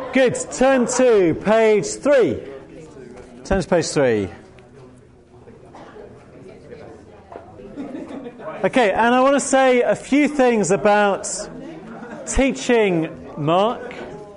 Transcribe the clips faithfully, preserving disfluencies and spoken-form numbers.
Good. Turn to page three. Turn to page three. Okay, and I want to say a few things about teaching Mark.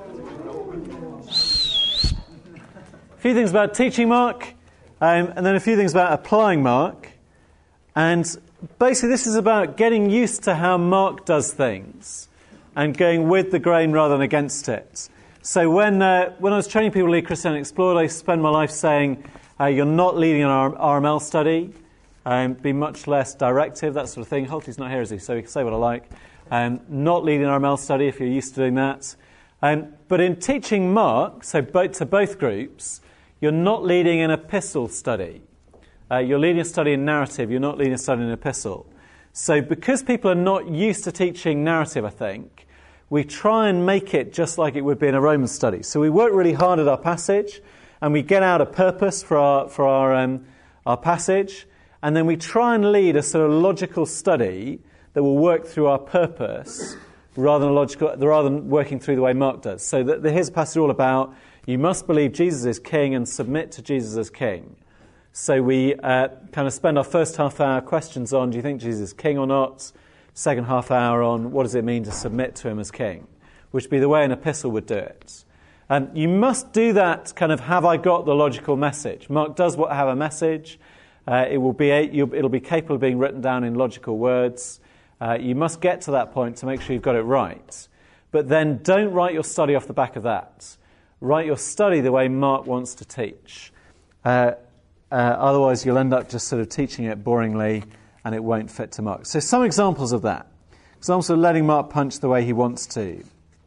A few things about teaching Mark, um, and then a few things about applying Mark. And basically this is about getting used to how Mark does things and going with the grain rather than against it. So when uh, when I was training people to lead Christianity Explored, I spend my life saying uh, you're not leading an R M L study. Um, be much less directive, that sort of thing. Holty's not here, is he? So he can say what I like. Um, not leading an R M L study if you're used to doing that. Um, but in teaching Mark, so both, to both groups, you're not leading an epistle study. Uh, you're leading a study in narrative. You're not leading a study in epistle. So because people are not used to teaching narrative, I think, we try and make it just like it would be in a Roman study. So we work really hard at our passage, and we get out a purpose for our for our um, our passage. And then we try and lead a sort of logical study that will work through our purpose rather than logical, rather than working through the way Mark does. So that here's a passage all about you must believe Jesus is king and submit to Jesus as king. So we uh, kind of spend our first half hour questions on, do you think Jesus is king or not? Second half hour on, what does it mean to submit to him as king? Which would be the way an epistle would do it. And you must do that kind of, have I got the logical message? Mark does what have a message. Uh, it will be a, it'll be capable of being written down in logical words. Uh, you must get to that point to make sure you've got it right. But then don't write your study off the back of that. Write your study the way Mark wants to teach. Uh, uh, otherwise, you'll end up just sort of teaching it boringly, and it won't fit to Mark. So some examples of that. Examples of letting Mark punch the way he wants to.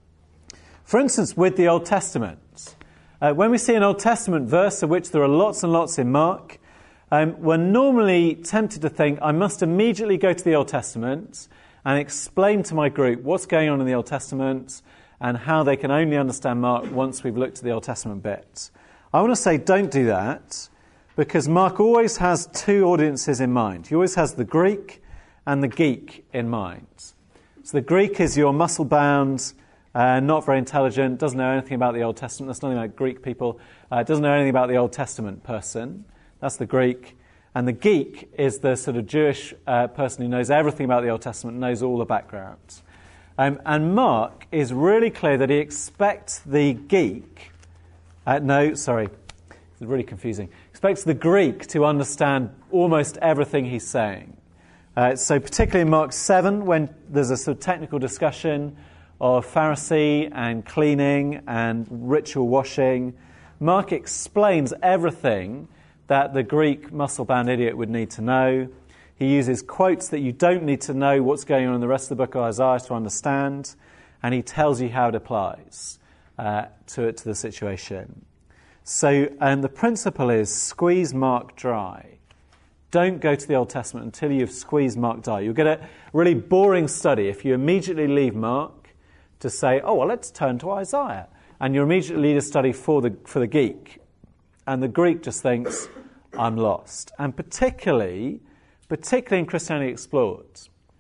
For instance, with the Old Testament. Uh, when we see an Old Testament verse, of which there are lots and lots in Mark, Um, we're normally tempted to think, I must immediately go to the Old Testament and explain to my group what's going on in the Old Testament and how they can only understand Mark once we've looked at the Old Testament bit. I want to say don't do that, because Mark always has two audiences in mind. He always has the Greek and the geek in mind. So the Greek is your muscle-bound, uh, not very intelligent, doesn't know anything about the Old Testament. That's nothing like Greek people. Uh, doesn't know anything about the Old Testament person. That's the Greek. And the geek is the sort of Jewish uh, person who knows everything about the Old Testament, knows all the background. Um, and Mark is really clear that he expects the geek, uh, no, sorry, it's really confusing, expects the Greek to understand almost everything he's saying. Uh, so particularly in Mark seven, when there's a sort of technical discussion of Pharisee and cleaning and ritual washing, Mark explains everything that the Greek muscle-bound idiot would need to know. He uses quotes that you don't need to know what's going on in the rest of the book of Isaiah to understand, and he tells you how it applies uh, to it, to the situation. So, and the principle is squeeze Mark dry. Don't go to the Old Testament until you've squeezed Mark dry. You'll get a really boring study if you immediately leave Mark to say, oh, well, let's turn to Isaiah. And you immediately lead a study for the for the geek. And the Greek just thinks, I'm lost. And particularly, particularly in Christianity Explored.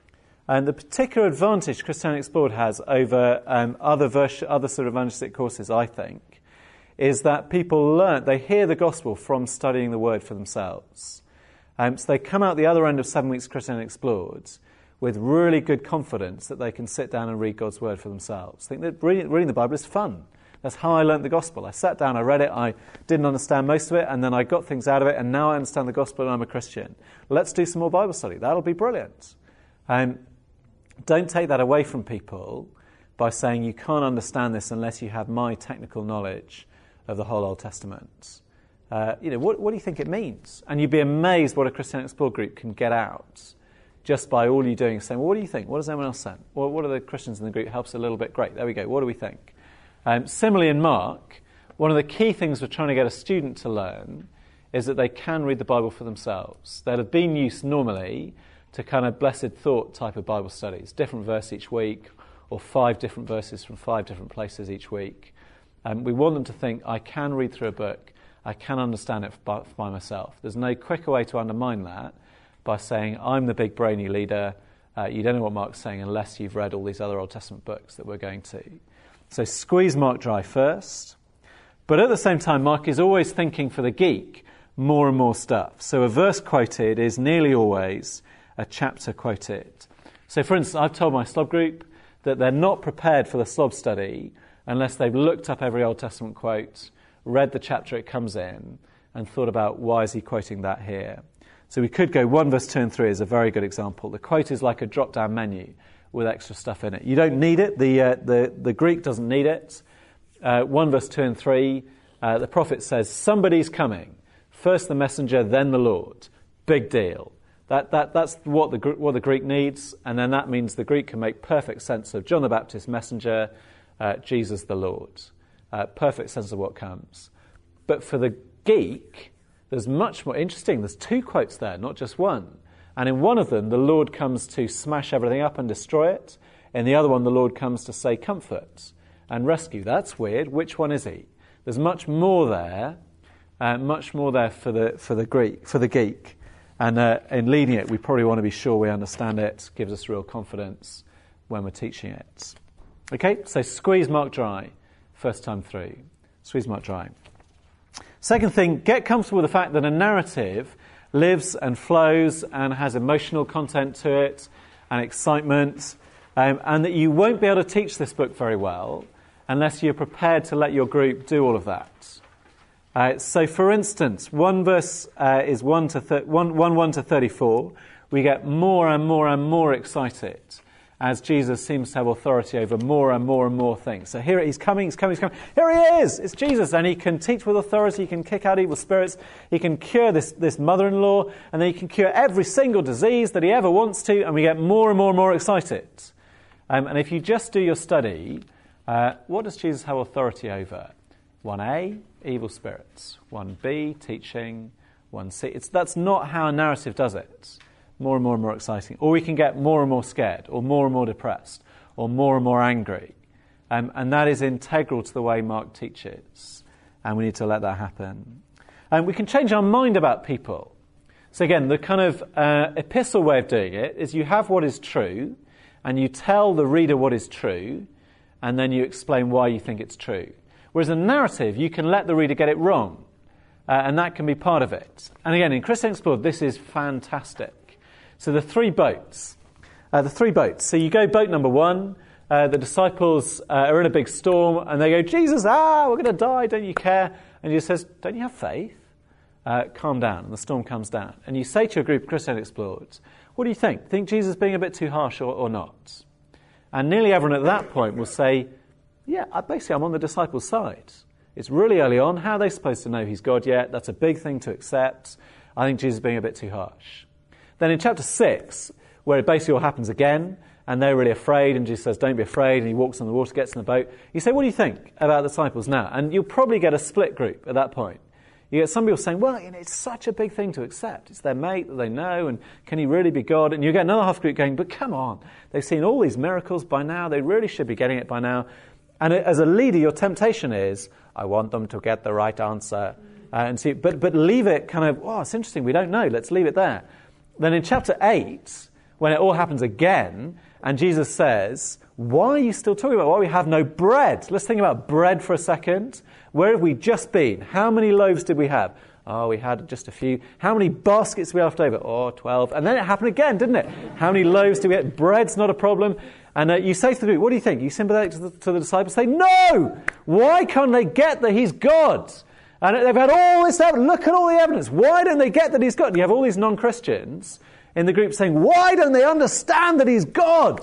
And the particular advantage Christianity Explored has over um, other vers- other sort of evangelistic courses, I think, is that people learn, they hear the gospel from studying the word for themselves. Um, so they come out the other end of seven weeks Christianity Explored with really good confidence that they can sit down and read God's word for themselves. I think that reading, reading the Bible is fun. That's how I learnt the gospel. I sat down, I read it, I didn't understand most of it, and then I got things out of it, and now I understand the gospel and I'm a Christian. Let's do some more Bible study. That'll be brilliant. Um, don't take that away from people by saying you can't understand this unless you have my technical knowledge of the whole Old Testament. Uh, you know, what, what do you think it means? And you'd be amazed what a Christianity Explored group can get out just by all you're doing, saying, well, what do you think? What does anyone else say? Well, what are the Christians in the group? Helps a little bit. Great, there we go. What do we think? Um, similarly in Mark, one of the key things we're trying to get a student to learn is that they can read the Bible for themselves. They'll have been used normally to kind of blessed thought type of Bible studies, different verse each week, or five different verses from five different places each week. Um, we want them to think, I can read through a book, I can understand it by, by myself. There's no quicker way to undermine that by saying, I'm the big brainy leader, uh, you don't know what Mark's saying unless you've read all these other Old Testament books that we're going to. So squeeze Mark dry first. But at the same time, Mark is always thinking for the geek more and more stuff. So a verse quoted is nearly always a chapter quoted. So for instance, I've told my slob group that they're not prepared for the slob study unless they've looked up every Old Testament quote, read the chapter it comes in, and thought about why is he quoting that here. So we could go one verse two and three is a very good example. The quote is like a drop-down menu with extra stuff in it. You don't need it. The uh, the, the Greek doesn't need it. Uh, one verse two and three, uh, the prophet says, somebody's coming. First the messenger, then the Lord. Big deal. That that that's what the what the Greek needs, and then that means the Greek can make perfect sense of John the Baptist, messenger, uh, Jesus the Lord. Uh, perfect sense of what comes. But for the geek, there's much more interesting. There's two quotes there, not just one. And in one of them, the Lord comes to smash everything up and destroy it. In the other one, the Lord comes to say comfort and rescue. That's weird. Which one is he? There's much more there, uh, much more there for the for the Greek, for the geek. And uh, in leading it, we probably want to be sure we understand it. Gives us real confidence when we're teaching it. Okay, so squeeze Mark dry, first time through. Squeeze Mark dry. Second thing, get comfortable with the fact that a narrative lives and flows and has emotional content to it and excitement, um, and that you won't be able to teach this book very well unless you're prepared to let your group do all of that. Uh, so, for instance, one verse uh, is one to thir- one, one, one to thirty-four. We get more and more and more excited as Jesus seems to have authority over more and more and more things. So here he's coming, he's coming, he's coming. Here he is! It's Jesus, and he can teach with authority, he can kick out evil spirits, he can cure this, this mother-in-law, and then he can cure every single disease that he ever wants to, and we get more and more and more excited. Um, and if you just do your study, uh, what does Jesus have authority over? one A, evil spirits. one B, teaching. one C. It's, that's not how a narrative does it. More and more and more exciting. Or we can get more and more scared, or more and more depressed, or more and more angry. Um, and that is integral to the way Mark teaches. And we need to let that happen. And we can change our mind about people. So again, the kind of uh, epistle way of doing it is you have what is true, and you tell the reader what is true, and then you explain why you think it's true. Whereas a narrative, you can let the reader get it wrong, uh, and that can be part of it. And again, in Christianity Explored, this is fantastic. So the three boats, uh, the three boats. So you go boat number one, uh, the disciples uh, are in a big storm, and they go, Jesus, ah, we're going to die, don't you care? And Jesus says, don't you have faith? Uh, calm down, and the storm comes down. And you say to your group of Christianity Explored, what do you think? Think Jesus is being a bit too harsh or, or not? And nearly everyone at that point will say, yeah, basically I'm on the disciples' side. It's really early on. How are they supposed to know he's God yet? That's a big thing to accept. I think Jesus is being a bit too harsh. Then in chapter six, where it basically all happens again, and they're really afraid, and Jesus says, don't be afraid, and he walks on the water, gets in the boat. You say, what do you think about the disciples now? And you'll probably get a split group at that point. You get some people saying, well, you know, it's such a big thing to accept. It's their mate that they know, and can he really be God? And you get another half group going, but come on, they've seen all these miracles by now. They really should be getting it by now. And as a leader, your temptation is, I want them to get the right answer. Uh, and see, but, but leave it kind of, oh, it's interesting, we don't know, let's leave it there. Then in chapter eight, when it all happens again, and Jesus says, why are you still talking about why we have no bread? Let's think about bread for a second. Where have we just been? How many loaves did we have? Oh, we had just a few. How many baskets did we have left over? Oh, twelve. And then it happened again, didn't it? How many loaves did we get? Bread's not a problem. And uh, you say to the group, what do you think? You sympathetic to the, to the disciples? Say, no! Why can't they get that he's God? And they've had all this evidence. Look at all the evidence. Why don't they get that he's God? And you have all these non-Christians in the group saying, why don't they understand that he's God?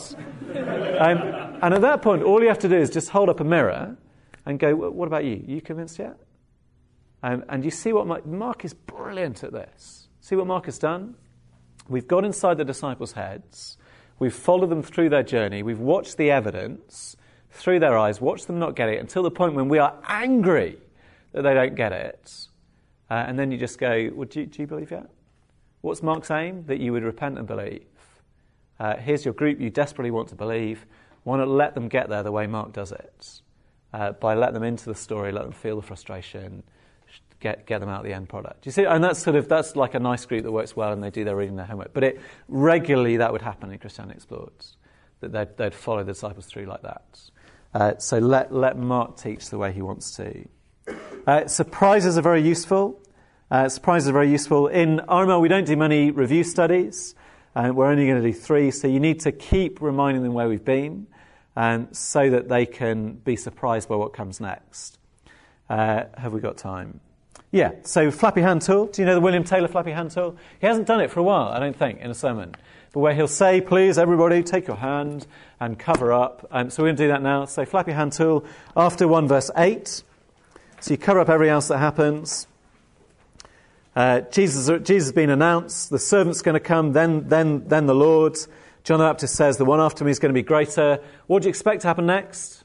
um, and at that point, all you have to do is just hold up a mirror and go, what about you? Are you convinced yet? Um, and you see what Mark, Mark is brilliant at this. See what Mark has done? We've got inside the disciples' heads. We've followed them through their journey. We've watched the evidence through their eyes, watched them not get it, until the point when we are angry that they don't get it. Uh, and then you just go, well, do, you, do you believe yet? What's Mark's aim? That you would repent and believe. Uh, here's your group you desperately want to believe. Why not let them get there the way Mark does it? Uh, by letting them into the story, let them feel the frustration, get get them out the end product. You see, and that's sort of that's like a nice group that works well, and they do their reading, their homework. But it regularly that would happen in Christianity Explored, that they'd, they'd follow the disciples through like that. Uh, so let, let Mark teach the way he wants to. Uh, surprises are very useful. Uh, surprises are very useful. In R M L, we don't do many review studies. Uh, we're only going to do three, so you need to keep reminding them where we've been, um, so that they can be surprised by what comes next. Uh, have we got time? Yeah, so flappy hand tool. Do you know the William Taylor flappy hand tool? He hasn't done it for a while, I don't think, in a sermon. But where he'll say, please, everybody, take your hand and cover up. Um, so we're going to do that now. So flappy hand tool, after one verse eight. So you cover up everything else that happens. Uh, Jesus, Jesus has been announced. The servant's going to come, then, then, then the Lord. John the Baptist says, the one after me is going to be greater. What do you expect to happen next?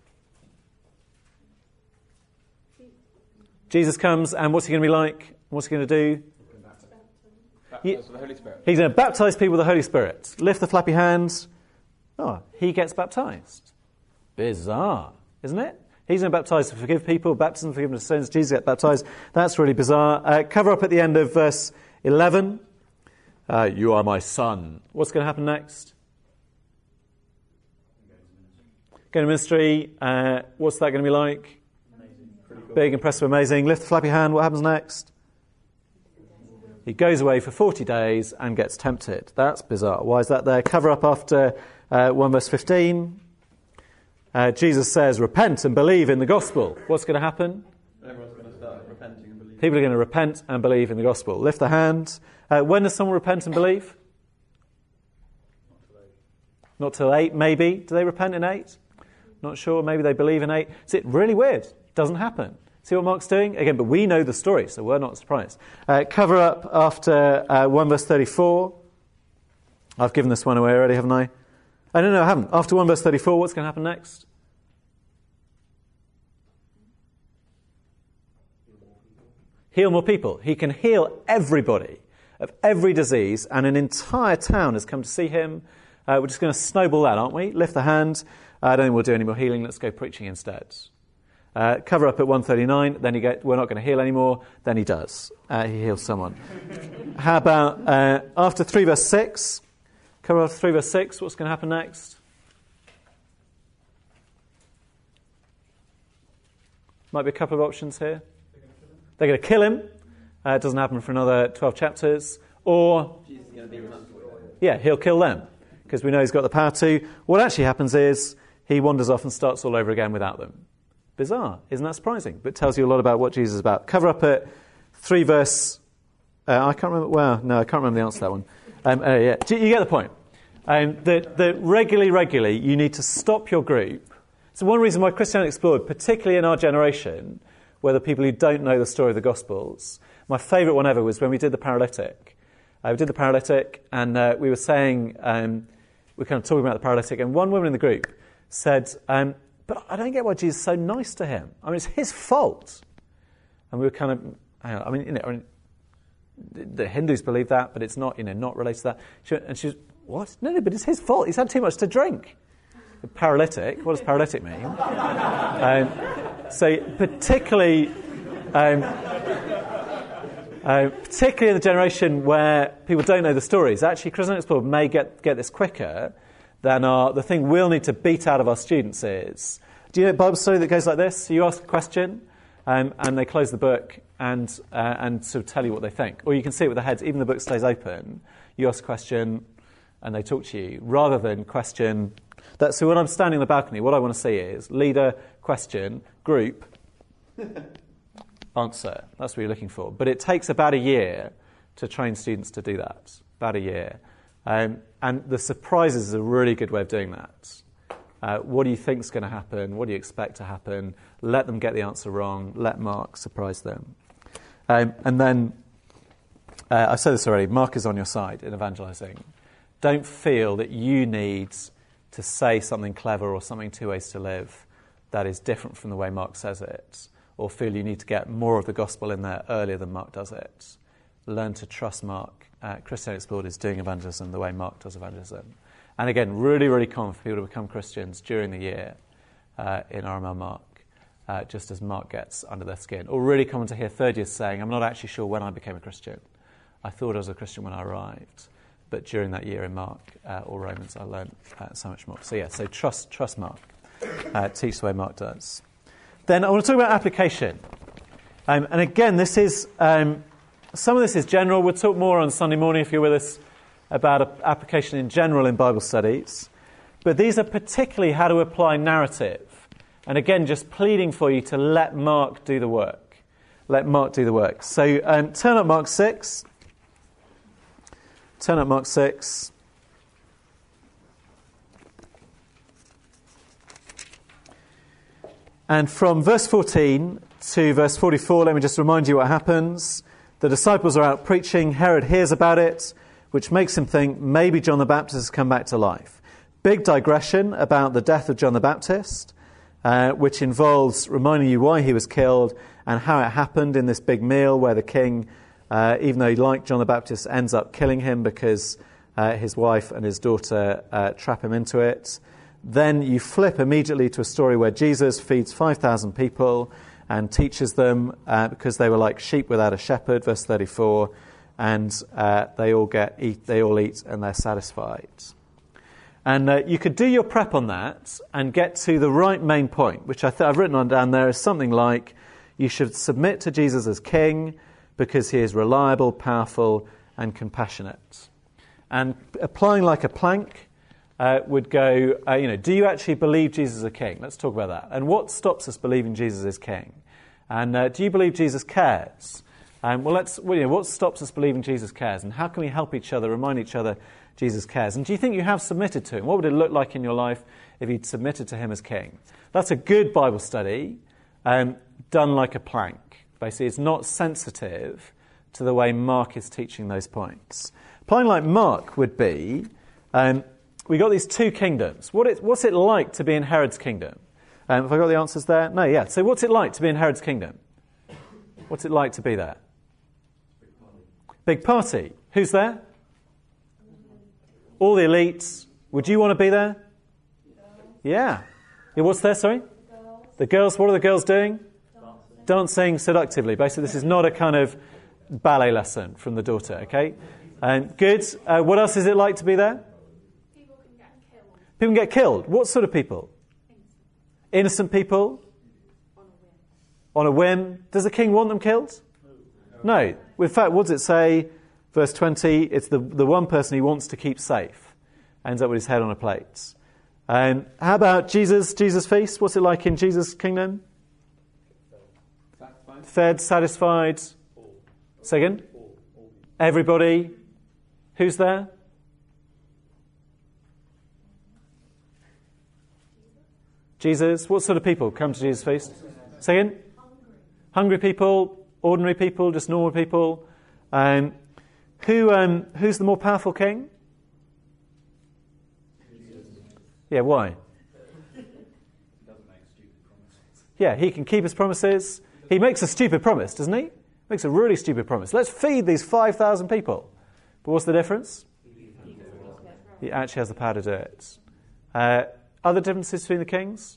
Jesus comes, and what's he going to be like? What's he going to do? He, the Holy Spirit. He's going to baptize people with the Holy Spirit. Lift the flappy hands. Oh, he gets baptized. Bizarre, isn't it? He's going to baptize to forgive people, baptism, forgiveness of sins. Jesus gets baptized. That's really bizarre. Uh, cover up at the end of verse eleven. Uh, you are my son. What's going to happen next? Go to ministry. Uh, what's that going to be like? Cool. Big, impressive, amazing. Lift the flappy hand. What happens next? He goes away for forty days and gets tempted. That's bizarre. Why is that there? Cover up after uh, one verse fifteen. Uh, Jesus says, repent and believe in the gospel. What's going to happen? Everyone's going to start repenting and believing. People are going to repent and believe in the gospel. Lift the hand. Uh, when does someone repent and believe? Not till eight, maybe. Do they repent in eight? Not sure. Maybe they believe in eight. Is it really weird? Doesn't happen. See what Mark's doing? Again, but we know the story, so we're not surprised. Uh, cover up after uh, one verse thirty-four. I've given this one away already, haven't I? I don't know, I haven't. After one verse thirty-four, what's going to happen next? Heal more people. He can heal everybody of every disease, and an entire town has come to see him. Uh, we're just going to snowball that, aren't we? Lift the hand. Uh, I don't think we'll do any more healing. Let's go preaching instead. Uh, cover up at one thirty-nine, then he get, we're not going to heal anymore, then he does. Uh, he heals someone. How about uh, after three verse six? Cover up after three verse six, what's going to happen next? Might be a couple of options here. They're going to kill him. Uh, it doesn't happen for another twelve chapters. Or, Jesus is going to be relentless. Yeah, he'll kill them, because we know he's got the power to. What actually happens is he wanders off and starts all over again without them. Bizarre, isn't that surprising? But it tells you a lot about what Jesus is about. Cover up at three verse... Uh, I can't remember... Well, no, I can't remember the answer to that one. Um, uh, yeah, you get the point. Um, that, that regularly, regularly, you need to stop your group. So one reason why Christianity Explored, particularly in our generation, where the people who don't know the story of the Gospels, my favourite one ever was when we did the paralytic. Uh, we did the paralytic, and uh, we were saying... Um, we were kind of talking about the paralytic, and one woman in the group said... Um, But I don't get why Jesus is so nice to him. I mean, it's his fault. And we were kind of, hang on, I mean, you know, I mean, the Hindus believe that, but it's not, you know, not related to that. She, and she was, what? No, no, but it's his fault. He's had too much to drink. The paralytic, what does paralytic mean? um, so particularly, um, uh, particularly in the generation where people don't know the stories, actually Christianity Explored may get, get this quicker. Then our, the thing we'll need to beat out of our students is, do you know a Bible story that goes like this? So you ask a question, um, and they close the book and uh, and sort of tell you what they think. Or you can see it with the heads, even the book stays open. You ask a question, and they talk to you, rather than question. That, so when I'm standing on the balcony, what I want to see is leader, question, group, answer. That's what you're looking for. But it takes about a year to train students to do that. About a year. Um, and the surprises is a really good way of doing that. Uh, what do you think is going to happen? What do you expect to happen? Let them get the answer wrong. Let Mark surprise them. Um, and then, uh, I've said this already, Mark is on your side in evangelizing. Don't feel that you need to say something clever or something two ways to live that is different from the way Mark says it, or feel you need to get more of the gospel in there earlier than Mark does it. Learn to trust Mark. Uh, Christianity Explored is doing evangelism the way Mark does evangelism. And again, really, really common for people to become Christians during the year uh, in R M L Mark, uh, just as Mark gets under their skin. Or really common to hear third years saying, I'm not actually sure when I became a Christian. I thought I was a Christian when I arrived. But during that year in Mark uh, or Romans, I learned uh, so much more. So yeah, so trust trust Mark. Uh, teach the way Mark does. Then I want to talk about application. Um, and again, this is um, some of this is general. We'll talk more on Sunday morning if you're with us about application in general in Bible studies. But these are particularly how to apply narrative. And again, just pleading for you to let Mark do the work. Let Mark do the work. So um, turn up Mark six. Turn up Mark six. And from verse fourteen to verse forty-four, let me just remind you what happens. The disciples are out preaching. Herod hears about it, which makes him think maybe John the Baptist has come back to life. Big digression about the death of John the Baptist, uh, which involves reminding you why he was killed and how it happened in this big meal where the king, uh, even though he liked John the Baptist, ends up killing him because uh, his wife and his daughter uh, trap him into it. Then you flip immediately to a story where Jesus feeds five thousand people and teaches them uh, because they were like sheep without a shepherd, verse thirty-four, and uh, they all get eat, they all eat and they're satisfied. And uh, you could do your prep on that and get to the right main point, which I th- I've written on down there is something like you should submit to Jesus as king because he is reliable, powerful, and compassionate. And applying like a plank uh, would go, uh, you know, do you actually believe Jesus is a king? Let's talk about that. And what stops us believing Jesus is king? And uh, do you believe Jesus cares? Um, well, let's. Well, you know, what stops us believing Jesus cares? And how can we help each other, remind each other Jesus cares? And do you think you have submitted to him? What would it look like in your life if you'd submitted to him as king? That's a good Bible study um, done like a plank. Basically, it's not sensitive to the way Mark is teaching those points. Applying like Mark would be, um, we got these two kingdoms. What it, what's it like to be in Herod's kingdom? Um, have I got the answers there? No, yeah. So what's it like to be in Herod's kingdom? What's it like to be there? Big party. Big party. Who's there? All the elites. Would you want to be there? Yeah. Yeah. What's there, sorry? The girls. The girls. What are the girls doing? Dancing. Dancing seductively. Basically, this is not a kind of ballet lesson from the daughter, okay? Um, good. Uh, what else is it like to be there? People can get killed. People can get killed. What sort of people? Innocent, Innocent people? On a whim. On a whim. Does the king want them killed? No. no. In fact, what does it say? Verse twenty, it's the, the one person he wants to keep safe. Ends up with his head on a plate. Um, how about Jesus, Jesus' feast? What's it like in Jesus' kingdom? Satisfied. Fed, satisfied. All. Second? All. All. Everybody. Who's there? Jesus. What sort of people come to Jesus' feast? Second? Hungry. Hungry people, ordinary people, just normal people. Um, who um, who's the more powerful king? Jesus. Yeah, why? He doesn't make stupid promises. Yeah, he can keep his promises. He makes a stupid promise, doesn't he? Makes a really stupid promise. Let's feed these five thousand people. But what's the difference? He actually has the power to do it. Uh, other differences between the kings?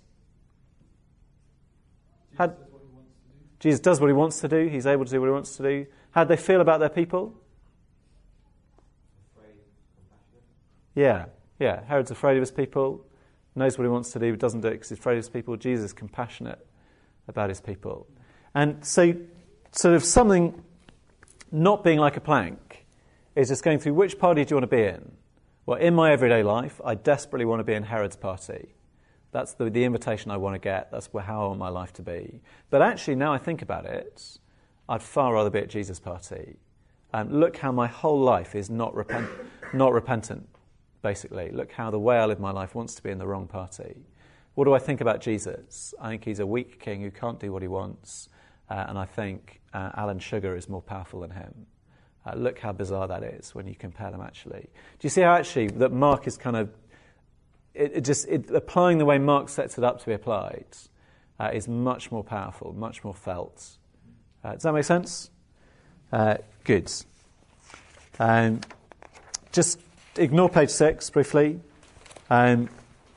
How, Jesus does what he wants to do. He's able to do what he wants to do. How do they feel about their people? Afraid, compassionate. Yeah, yeah. Herod's afraid of his people, knows what he wants to do, but doesn't do it because he's afraid of his people. Jesus is compassionate about his people. And so, sort of something not being like a plank is just going through which party do you want to be in? Well, in my everyday life, I desperately want to be in Herod's party. That's the, the invitation I want to get. That's how I want my life to be. But actually, now I think about it, I'd far rather be at Jesus' party. Um, look how my whole life is not repent, not repentant, basically. Look how the way I live my life wants to be in the wrong party. What do I think about Jesus? I think he's a weak king who can't do what he wants. Uh, and I think uh, Alan Sugar is more powerful than him. Uh, look how bizarre that is when you compare them, actually. Do you see how, actually, that Mark is kind of... It, it just it, applying the way Mark sets it up to be applied uh, is much more powerful, much more felt. Uh, does that make sense? Uh, good. Um, just ignore page six briefly. Um,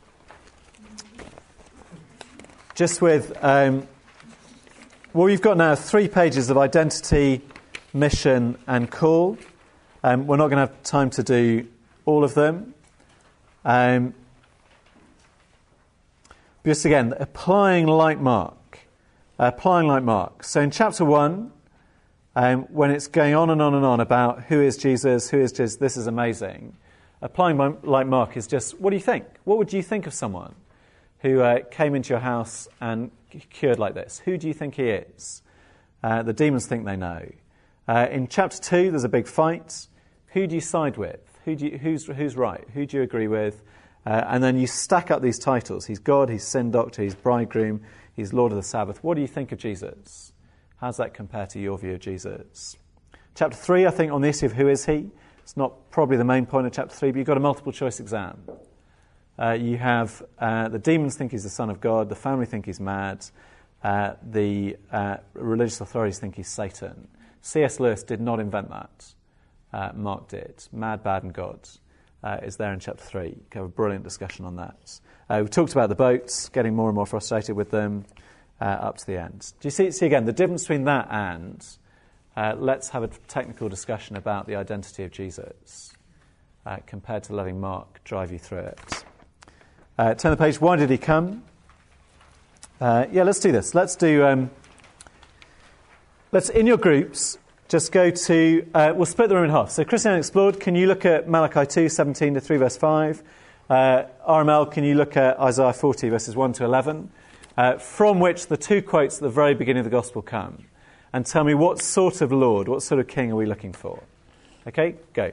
just with... Um, well, we've got now three pages of identity, mission and call. Um, we're not going to have time to do all of them. Um, Just again, applying like Mark. Uh, applying like Mark. So in chapter one, um, when it's going on and on and on about who is Jesus, who is Jesus, this is amazing. Applying my, like Mark is just, what do you think? What would you think of someone who uh, came into your house and cured like this? Who do you think he is? Uh, the demons think they know. Uh, in chapter two, there's a big fight. Who do you side with? Who do you, who's, who's right? Who do you agree with? Uh, and then you stack up these titles. He's God, he's sin doctor, he's bridegroom, he's Lord of the Sabbath. What do you think of Jesus? How does that compare to your view of Jesus? Chapter three, I think, on the issue of who is he. It's not probably the main point of chapter three, but you've got a multiple choice exam. Uh, you have uh, the demons think he's the Son of God, the family think he's mad, uh, the uh, religious authorities think he's Satan. C S Lewis did not invent that. Uh, Mark did. Mad, bad and God uh, is there in chapter three. You have a brilliant discussion on that. Uh, we talked about the boats, getting more and more frustrated with them uh, up to the end. Do you see, see again, the difference between that and uh, let's have a technical discussion about the identity of Jesus uh, compared to letting Mark drive you through it. Uh, turn the page. Why did he come? Uh, yeah, let's do this. Let's do... Um, let's, in your groups... Just go to, uh, we'll split the room in half. So Christianity Explored, can you look at Malachi two, seventeen to three verse five? Uh, R M L, can you look at Isaiah forty verses one to eleven? Uh, from which the two quotes at the very beginning of the Gospel come. And tell me what sort of Lord, what sort of King are we looking for? Okay, go.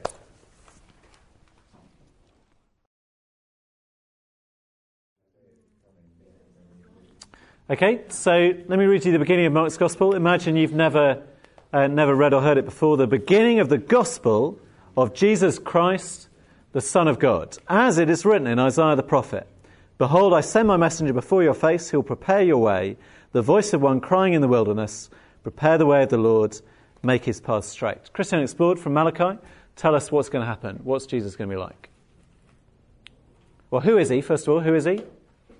Okay, so let me read you the beginning of Mark's Gospel. Imagine you've never... Uh, never read or heard it before. The beginning of the gospel of Jesus Christ, the Son of God. As it is written in Isaiah the prophet, "Behold, I send my messenger before your face, who will prepare your way, the voice of one crying in the wilderness, prepare the way of the Lord, make his path straight." Christianity Explored from Malachi, tell us what's going to happen. What's Jesus going to be like? Well, who is he, first of all? Who is he?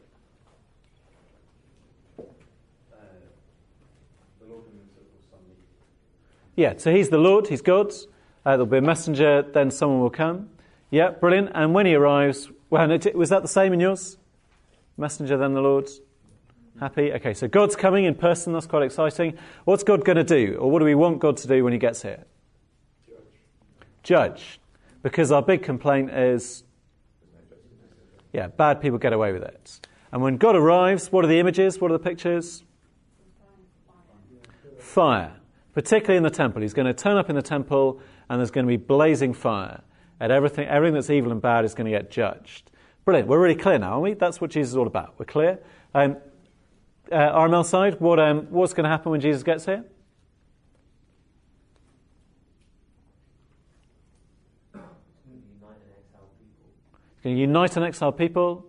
Yeah, so he's the Lord, he's God. Uh, there'll be a messenger, then someone will come. Yeah, brilliant. And when he arrives, well, was that the same in yours? Messenger, then the Lord? Happy? Okay, so God's coming in person, that's quite exciting. What's God going to do? Or what do we want God to do when he gets here? Judge. Judge. Because our big complaint is, yeah, bad people get away with it. And when God arrives, what are the images? What are the pictures? Fire. Particularly in the temple. He's going to turn up in the temple and there's going to be blazing fire. And everything everything that's evil and bad is going to get judged. Brilliant. We're really clear now, aren't we? That's what Jesus is all about. We're clear. Um, uh, R M L side, what, um, what's going to happen when Jesus gets here? He's going to unite and exile people.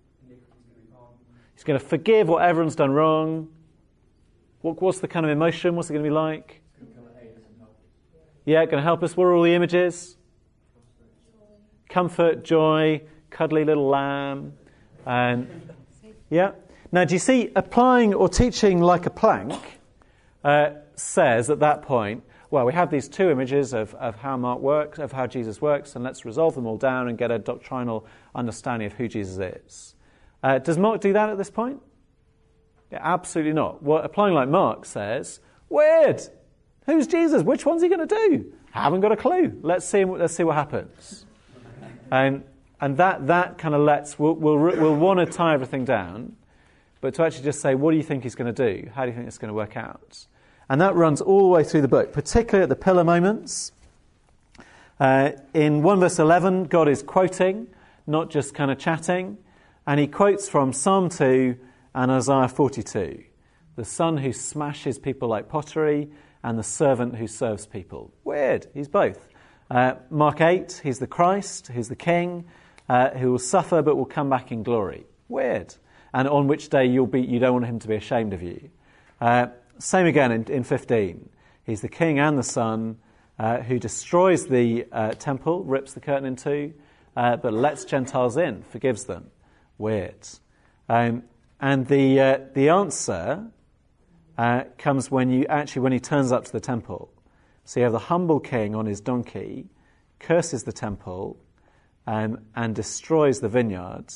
He's going to forgive what everyone's done wrong. What, what's the kind of emotion? What's it going to be like? Yeah, going to help us. What are all the images? Comfort, joy, cuddly little lamb. And yeah. Now, do you see, applying or teaching like a plank uh, says at that point, well, we have these two images of, of how Mark works, of how Jesus works, and let's resolve them all down and get a doctrinal understanding of who Jesus is. Uh, does Mark do that at this point? Yeah, absolutely not. Well, applying like Mark says, weird. Who's Jesus? Which one's he going to do? Haven't got a clue. Let's see. Let's see what happens. And and that that kind of lets we'll we'll, we'll want to tie everything down, but to actually just say, what do you think he's going to do? How do you think it's going to work out? And that runs all the way through the book, particularly at the pillar moments. Uh, in one verse eleven, God is quoting, not just kind of chatting, and he quotes from Psalm two. And Isaiah forty-two, the son who smashes people like pottery and the servant who serves people. Weird, he's both. Uh, Mark eight, he's the Christ, he's the King, uh, who will suffer but will come back in glory. Weird. And on which day you'll be, you don't want him to be ashamed of you. Uh, same again in, in fifteen. He's the King and the Son uh, who destroys the uh, temple, rips the curtain in two, uh, but lets Gentiles in, forgives them. Weird. Um, And the uh, the answer uh, comes when you actually when he turns up to the temple. So you have the humble king on his donkey, curses the temple, um, and destroys the vineyards,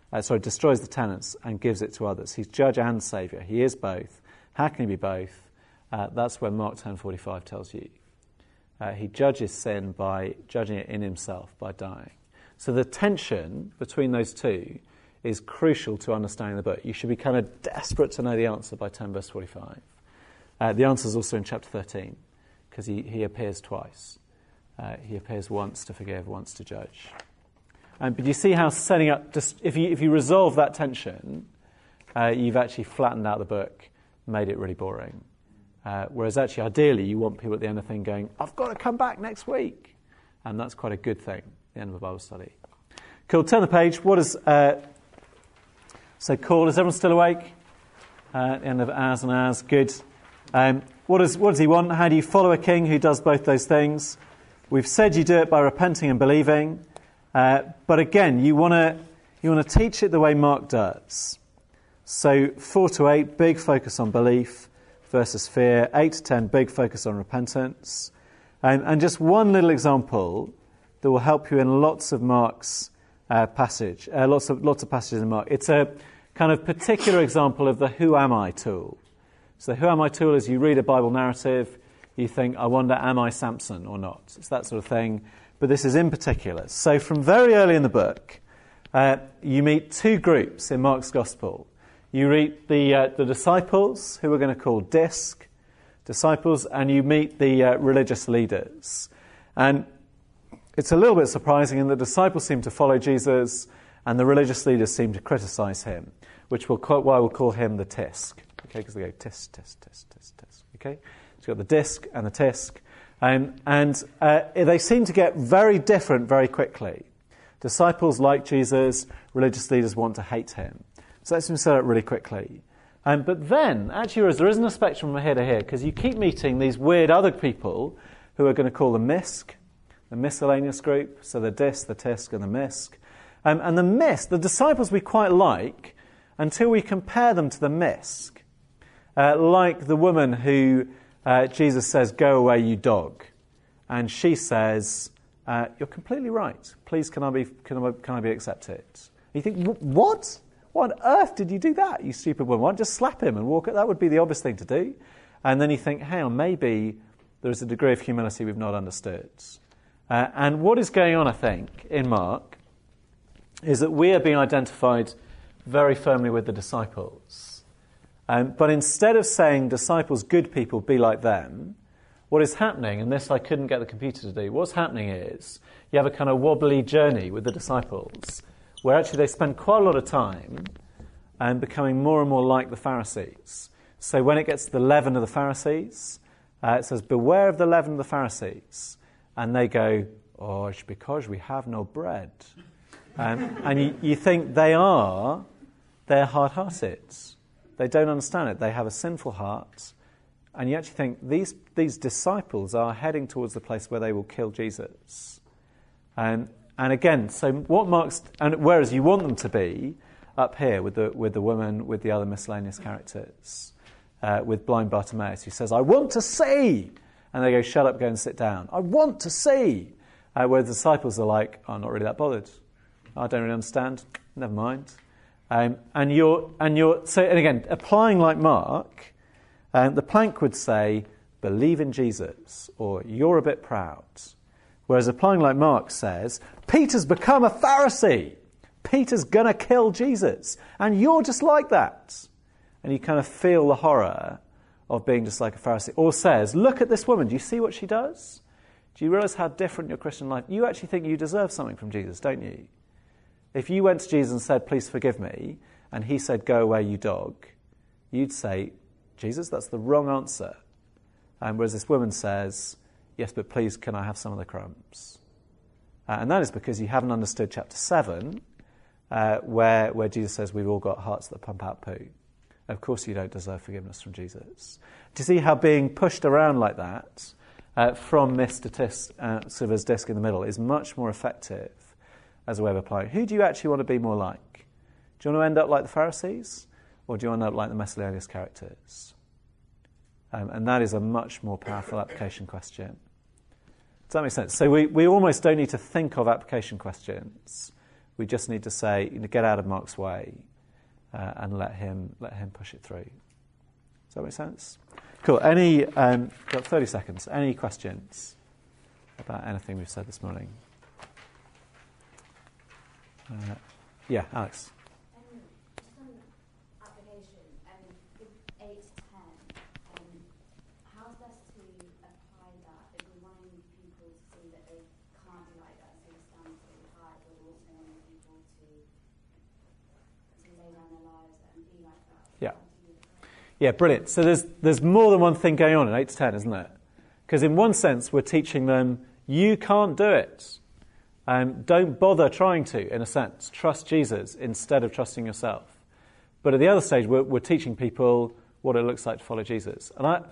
uh, sorry, destroys the tenants and gives it to others. He's judge and saviour. He is both. How can he be both? Uh, that's where Mark ten forty-five tells you. Uh, he judges sin by judging it in himself, by dying. So the tension between those two is crucial to understanding the book. You should be kind of desperate to know the answer by ten verse forty-five. Uh, the answer is also in chapter thirteen, because he, he appears twice. Uh, he appears once to forgive, once to judge. Um, but you see how setting up, just if you if you resolve that tension, uh, you've actually flattened out the book, made it really boring. Uh, whereas actually, ideally, you want people at the end of the thing going, I've got to come back next week. And that's quite a good thing, the end of a Bible study. Cool, turn the page. What is, uh, so cool, is everyone still awake? Uh, at the end of hours and hours, good. Um, what, is, what does he want? How do you follow a king who does both those things? We've said you do it by repenting and believing. Uh, but again, you want to you want to teach it the way Mark does. So four to eight, big focus on belief versus fear. Eight to ten, big focus on repentance. Um, and just one little example that will help you in lots of Mark's uh, passage, uh, lots of lots of passages in Mark. It's a kind of particular example of the "Who am I" tool. So the "Who am I" tool is you read a Bible narrative, you think, I wonder, am I Samson or not? It's that sort of thing. But this is in particular. So from very early in the book, uh, you meet two groups in Mark's Gospel. You meet the uh, the disciples, who we're going to call disc disciples, and you meet the uh, religious leaders. And it's a little bit surprising, and the disciples seem to follow Jesus, and the religious leaders seem to criticize him, which we'll call, why we'll call him the tisk. Okay, because they go tisk, tisk, tisk, tisk, tisk. Okay, so you've got the disc and the tisk. Um, and uh, they seem to get very different very quickly. Disciples like Jesus, religious leaders want to hate him. So let's set up really quickly. Um, but then, actually, there isn't a spectrum from here to here, because you keep meeting these weird other people who are going to call the misc, the miscellaneous group, so the dis, the tisk, and the misc. Um, and the misc, the disciples we quite like, until we compare them to the misc. Uh, like the woman who uh, Jesus says, go away, you dog. And she says, uh, you're completely right. Please, can I be, can I, can I be accepted? And you think, what? What on earth did you do that, you stupid woman? Why don't you just slap him and walk it? That would be the obvious thing to do. And then you think, hang on, maybe there's a degree of humility we've not understood. Uh, and what is going on, I think, in Mark, is that we are being identified very firmly with the disciples. Um, but instead of saying, disciples, good people, be like them, what is happening, and this I couldn't get the computer to do, what's happening is you have a kind of wobbly journey with the disciples, where actually they spend quite a lot of time um, becoming more and more like the Pharisees. So when it gets to the leaven of the Pharisees, uh, it says, beware of the leaven of the Pharisees. And they go, oh, it's because we have no bread. Um, and you, you think they are, they're hard-hearted. They don't understand it. They have a sinful heart. And you actually think these these disciples are heading towards the place where they will kill Jesus. Um, and again, so what Mark's, and whereas you want them to be up here with the with the woman, with the other miscellaneous characters, uh, with blind Bartimaeus, who says, I want to see. And they go, shut up, go and sit down. I want to see. Uh, where the disciples are like, oh, I'm not really that bothered. I don't really understand. Never mind. Um, and you're, and you're, so, and again, applying like Mark, um, the plank would say, believe in Jesus, or you're a bit proud. Whereas applying like Mark says, Peter's become a Pharisee. Peter's going to kill Jesus. And you're just like that. And you kind of feel the horror of being just like a Pharisee. Or says, look at this woman. Do you see what she does? Do you realize how different your Christian life? You actually think you deserve something from Jesus, don't you? If you went to Jesus and said, please forgive me, and he said, go away, you dog, you'd say, Jesus, that's the wrong answer. And whereas this woman says, yes, but please, can I have some of the crumbs? Uh, and that is because you haven't understood chapter seven, uh, where, where Jesus says we've all got hearts that pump out poo. Of course you don't deserve forgiveness from Jesus. Do you see how being pushed around like that, uh, from this to tis, uh, sort of as disc in the middle, is much more effective as a way of applying? Who do you actually want to be more like? Do you want to end up like the Pharisees? Or do you want to end up like the miscellaneous characters? Um, and that is a much more powerful application question. Does that make sense? So we, we almost don't need to think of application questions We just need to say, you know, get out of Mark's way uh, and let him let him push it through. Does that make sense? Cool. Any, um, got thirty seconds. Any questions about anything we've said this morning? Uh, yeah, Alex. Um, just on application, um, with eight to ten, um, how's best to apply that if we're wanting people to see that they can't be like that, so the standards really high, but we're also wanting people to to lay down their lives and be like that? Yeah. Yeah, brilliant. So there's there's more than one thing going on in eight to ten, isn't there? Because in one sense, we're teaching them, you can't do it. Um, don't bother trying to, in a sense. Trust Jesus instead of trusting yourself. But at the other stage, we're, we're teaching people what it looks like to follow Jesus. And I,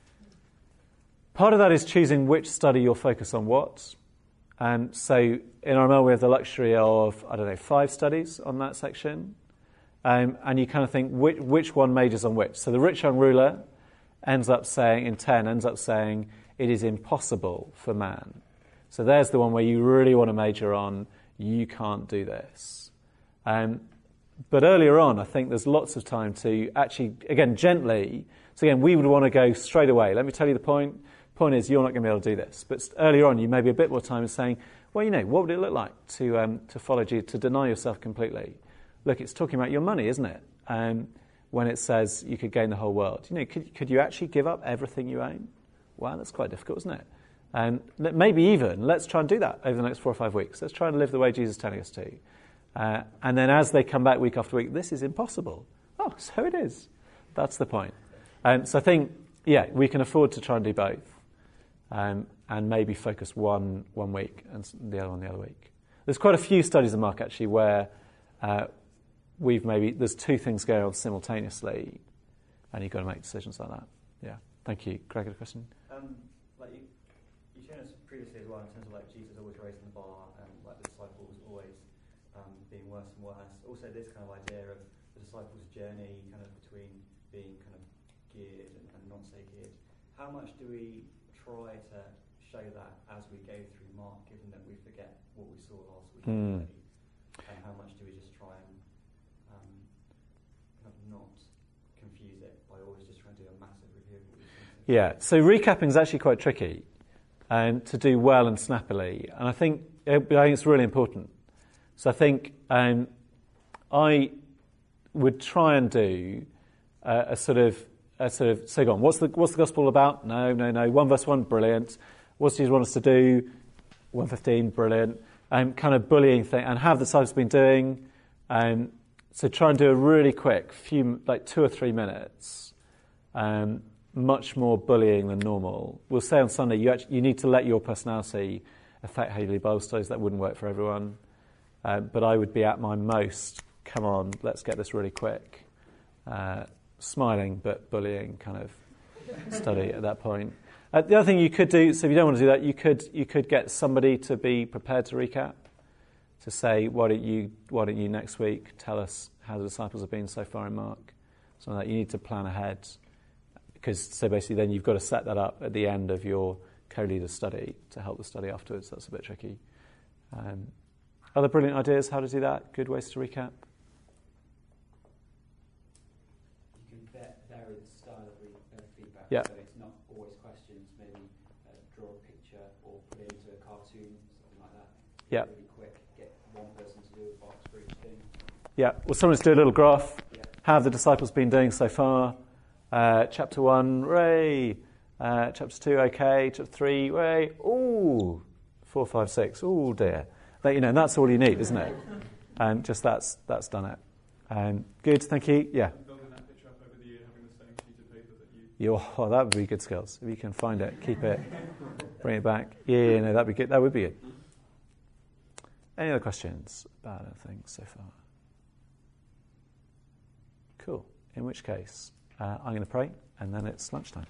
part of that is choosing which study you'll focus on what. Um, so in R M L, we have the luxury of, I don't know, five studies on that section. Um, and you kind of think, which, which one majors on which? So the rich young ruler ends up saying, in ten, ends up saying, it is impossible for man. So there's the one where you really want to major on, you can't do this. Um, but earlier on, I think there's lots of time to actually, again, gently. So again, we would want to go straight away. Let me tell you the point. Point is, you're not going to be able to do this. But earlier on, you may be a bit more time in saying, well, you know, what would it look like to um, to follow Jesus, to deny yourself completely? Look, it's talking about your money, isn't it? Um, when it says you could gain the whole world. You know, could, could you actually give up everything you own? Wow, that's quite difficult, isn't it? And maybe even, let's try and do that over the next four or five weeks. Let's try and live the way Jesus is telling us to. Uh, and then as they come back week after week, this is impossible. Oh, so it is. That's the point. Um, so I think, yeah, we can afford to try and do both. Um, and maybe focus one one week and the other one the other week. There's quite a few studies in Mark, actually, where uh, we've maybe, there's two things going on simultaneously, and you've got to make decisions like that. Yeah. Thank you. Greg, a question? Um, like you, you've shown us previously as well in terms of like Jesus always raising the bar and like the disciples always um, being worse and worse. Also, this kind of idea of the disciples' journey, kind of between being kind of geared and, and not so geared. How much do we try to show that as we go through Mark, given that we forget what we saw last week Mm. already? And how much do we just try and um, kind of not confuse it by always just trying to do a massive review of what we've seen? Yeah, so recapping is actually quite tricky um, to do well and snappily. And I think, I think it's really important. So I think um, I would try and do uh, a sort of, a sort of, so go on, what's the, what's the gospel about? No, no, no. One verse one, brilliant. What does Jesus want us to do? one fifteen, brilliant. Um, kind of bullying thing. And have the disciples been doing? Um, so try and do a really quick, few, like two or three minutes. Um, much more bullying than normal. We'll say on Sunday, you actually, you need to let your personality affect how you lead Bible studies. That wouldn't work for everyone. Uh, but I would be at my most, come on, let's get this really quick. Uh, smiling but bullying kind of study at that point. Uh, the other thing you could do, so if you don't want to do that, you could you could get somebody to be prepared to recap, to say, why don't you why don't you next week tell us how the disciples have been so far in Mark? Something like that. You need to plan ahead. Because so basically then you've got to set that up at the end of your co-leader study to help the study afterwards. That's a bit tricky. Um, other brilliant ideas how to do that? Good ways to recap? You can vary the style of, re- of feedback, Yeah. so it's not always questions, maybe uh, draw a picture or put it into a cartoon, something like that. Yeah. Really quick, get one person to do a box for each thing. Yeah. Well, someone's do a little graph. Yeah. How have the disciples been doing so far? Uh, chapter one, Ray. Uh, chapter two, okay. Chapter three, Ray. Ooh, four, five, six. Ooh, dear. But, you know, and that's all you need, isn't it? And just that's that's done it. Um, good, thank you. Yeah. And building that picture up over the year, having the same sheet of paper that you... You, oh, that would be good skills. If you can find it, keep it, bring it back. Yeah, yeah, no, that'd be good. That would be good. Any other questions about anything so far? Cool. In which case, uh, I'm going to pray, and then it's lunchtime.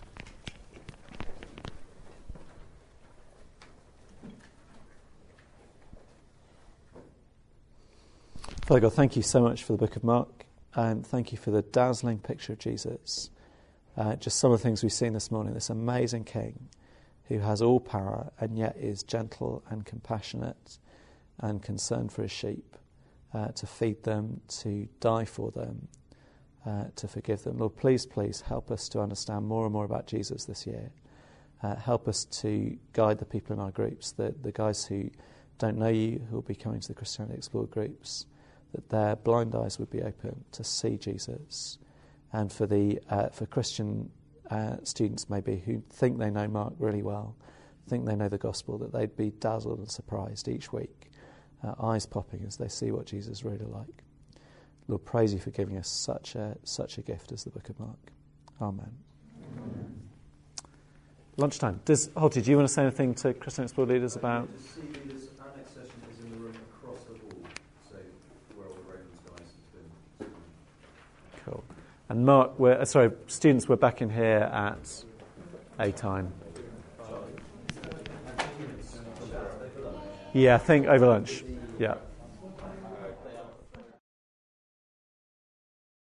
Father God, thank you so much for the book of Mark, and thank you for the dazzling picture of Jesus. Uh, just some of the things we've seen this morning, this amazing king who has all power and yet is gentle and compassionate and concern for his sheep, uh, to feed them, to die for them, uh, to forgive them. Lord, please, please help us to understand more and more about Jesus this year. Uh, help us to guide the people in our groups, the, the guys who don't know you, who will be coming to the Christianity Explored groups, that their blind eyes would be open to see Jesus. And for the uh, for Christian uh, students maybe who think they know Mark really well, think they know the gospel, that they'd be dazzled and surprised each week, uh, eyes popping as they see what Jesus is really like. Lord, praise you for giving us such a such a gift as the Book of Mark. Amen. Amen. Lunchtime. Does Holty, do you want to say anything to Christian Explored leaders about? The C leaders annex session is in the room across the hall, so where all the Ravens guys have been. Cool. And Mark, we're, uh, sorry, students, we're back in here at a time. Yeah, I think over lunch. Yeah.